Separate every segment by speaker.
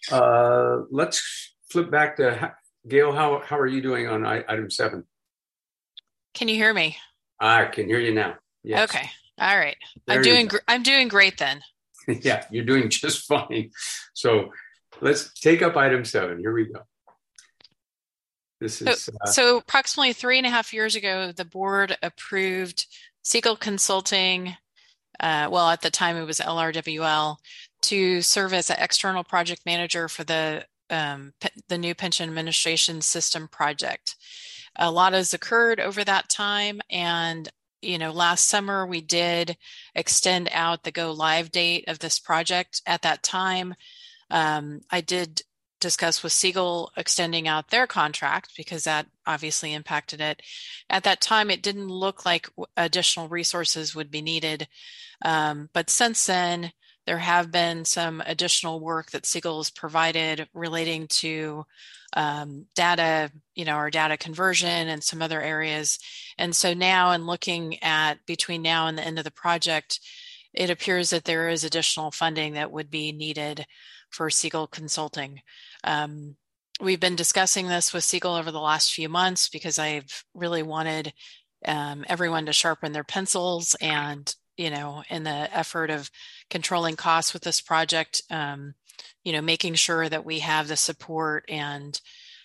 Speaker 1: Let's flip back to Gail. How are you doing on item 7?
Speaker 2: Can you hear me?
Speaker 1: I can hear you now. Yes,
Speaker 2: Okay. All right.
Speaker 1: there you go.
Speaker 2: I'm doing great then.
Speaker 1: Yeah, you're doing just fine. So let's take up item 7. Here we go. This
Speaker 2: So,
Speaker 1: is
Speaker 2: so approximately 3.5 years ago, the board approved Siegel Consulting, well, at the time it was LRWL, to serve as an external project manager for the new pension administration system project. A lot has occurred over that time, and last summer we did extend out the go live date of this project. At that time, I did discuss with Siegel extending out their contract because that obviously impacted it. At that time, it didn't look like additional resources would be needed. But since then, there have been some additional work that Siegel has provided relating to data, our data conversion and some other areas. And so now, in looking at between now and the end of the project, it appears that there is additional funding that would be needed for Siegel Consulting. We've been discussing this with Siegel over the last few months because I've really wanted everyone to sharpen their pencils and, in the effort of controlling costs with this project, making sure that we have the support and,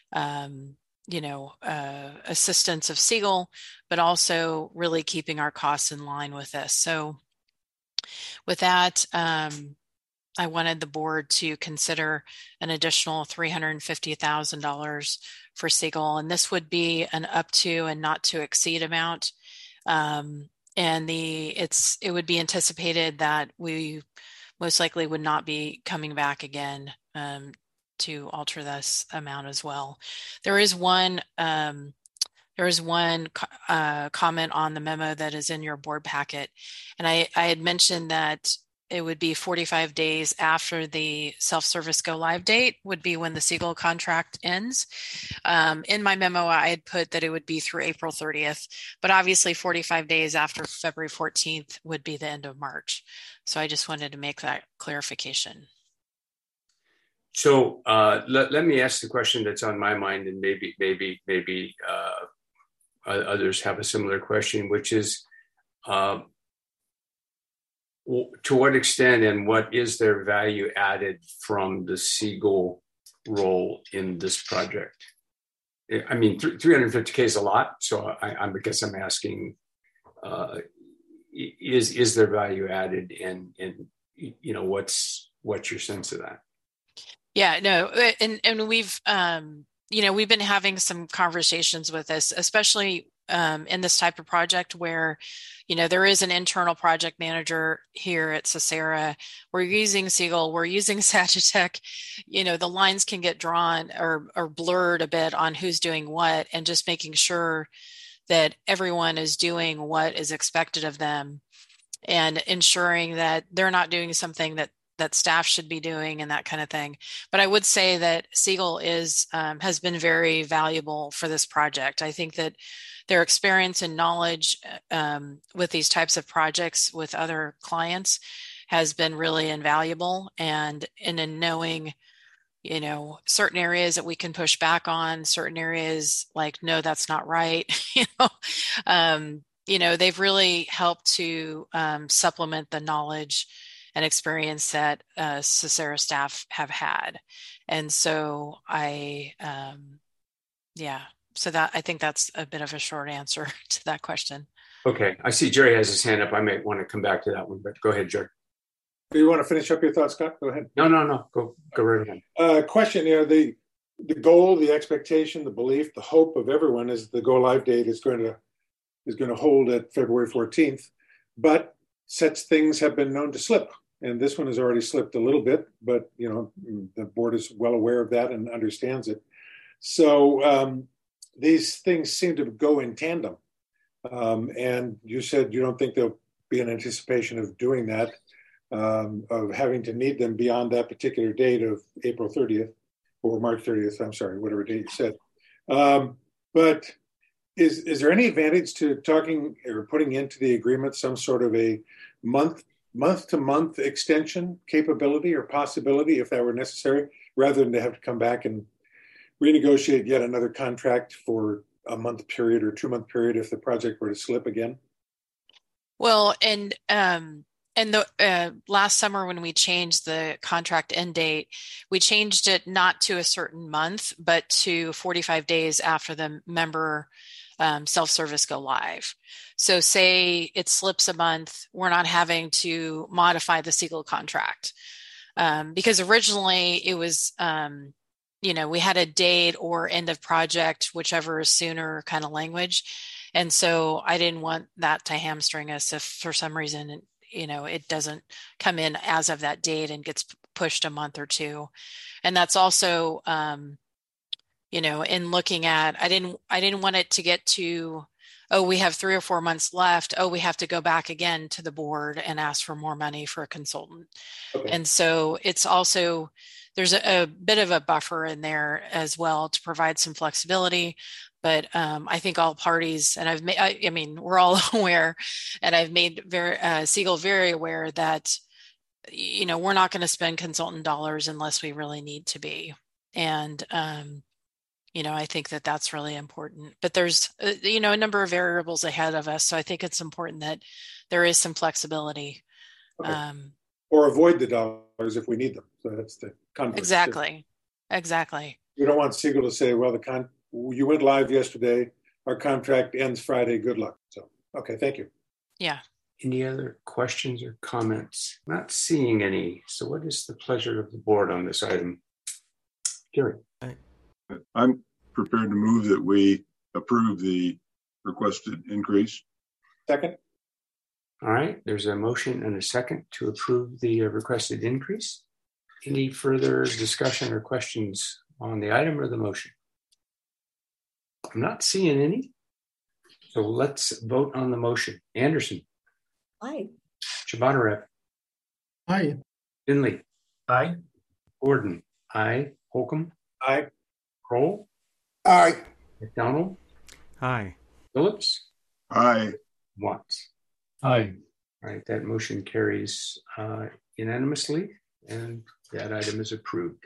Speaker 2: assistance of Siegel, but also really keeping our costs in line with this. So with that, I wanted the board to consider an additional $350,000 for Siegel, and this would be an up to and not to exceed amount. And it would be anticipated that we most likely would not be coming back again to alter this amount as well. There is one comment on the memo that is in your board packet, and I had mentioned that it would be 45 days after the self-service go live date would be when the Siegel contract ends. In my memo, I had put that it would be through April 30th, but obviously 45 days after February 14th would be the end of March. So I just wanted to make that clarification.
Speaker 1: so. Let me ask the question that's on my mind, and maybe others have a similar question, which is, to what extent and what is their value added from the Siegel role in this project? I mean, 350K is a lot, so I guess I'm asking, is there value added, and what's your sense of that?
Speaker 2: Yeah, no, and we've been having some conversations with this, especially in this type of project where, there is an internal project manager here at Socera. We're using Siegel, we're using Sagitech. The lines can get drawn or blurred a bit on who's doing what, and just making sure that everyone is doing what is expected of them and ensuring that they're not doing something that staff should be doing and that kind of thing. But I would say that Siegel has been very valuable for this project. I think that their experience and knowledge with these types of projects with other clients has been really invaluable. And in knowing, certain areas that we can push back on, certain areas like, no, that's not right. They've really helped to supplement the knowledge and experience that Socera staff have had. And so so that I think that's a bit of a short answer to that question.
Speaker 1: Okay, I see Jerry has his hand up. I might want to come back to that one, but go ahead, Jerry.
Speaker 3: Do you want to finish up your thoughts, Scott? Go ahead.
Speaker 1: No. Go right ahead.
Speaker 3: Question, the goal, the expectation, the belief, the hope of everyone is the go live date is going to hold at February 14th, but such things have been known to slip. And this one has already slipped a little bit, but the board is well aware of that and understands it. So these things seem to go in tandem. And you said you don't think there'll be an anticipation of doing that, of having to need them beyond that particular date of April 30th or March 30th. I'm sorry, whatever date you said. But is there any advantage to talking or putting into the agreement some sort of a month month-to-month extension capability or possibility if that were necessary, rather than to have to come back and renegotiate yet another contract for a month period or 2-month period if the project were to slip again?
Speaker 2: Well, and the last summer when we changed the contract end date, we changed it not to a certain month, but to 45 days after the member self-service go live. So say it slips a month, we're not having to modify the Siegel contract. Because originally it was, we had a date or end of project, whichever is sooner kind of language. And so I didn't want that to hamstring us if for some reason, it doesn't come in as of that date and gets pushed a month or two. And that's also, in looking at, I didn't want it to get to, oh, we have 3 or 4 months left. Oh, we have to go back again to the board and ask for more money for a consultant. Okay. And so it's also, there's a bit of a buffer in there as well to provide some flexibility. But I think all parties, and we're all aware, and I've made Siegel very aware that, we're not going to spend consultant dollars unless we really need to be. And, I think that that's really important. But there's, a number of variables ahead of us. So I think it's important that there is some flexibility.
Speaker 3: Okay. Or avoid the dollars if we need them. So that's the converse.
Speaker 2: Exactly.
Speaker 3: We don't want Siegel to say, well, you went live yesterday. Our contract ends Friday. Good luck. So, okay, thank you.
Speaker 2: Yeah.
Speaker 1: Any other questions or comments? Not seeing any. So what is the pleasure of the board on this item? Gary.
Speaker 4: I'm prepared to move that we approve the requested increase.
Speaker 3: Second.
Speaker 1: All right, there's a motion and a second to approve the requested increase. Any further discussion or questions on the item or the motion? I'm not seeing any. So let's vote on the motion. Anderson.
Speaker 5: Aye.
Speaker 1: Shabatarev.
Speaker 6: Aye.
Speaker 1: Finley.
Speaker 6: Aye.
Speaker 1: Gordon. Aye. Holcomb.
Speaker 3: Aye.
Speaker 1: Kroll.
Speaker 6: Aye.
Speaker 1: McDonald.
Speaker 7: Aye.
Speaker 1: Phillips.
Speaker 4: Aye.
Speaker 1: Watts.
Speaker 6: Aye.
Speaker 1: All right, that motion carries unanimously, and that item is approved.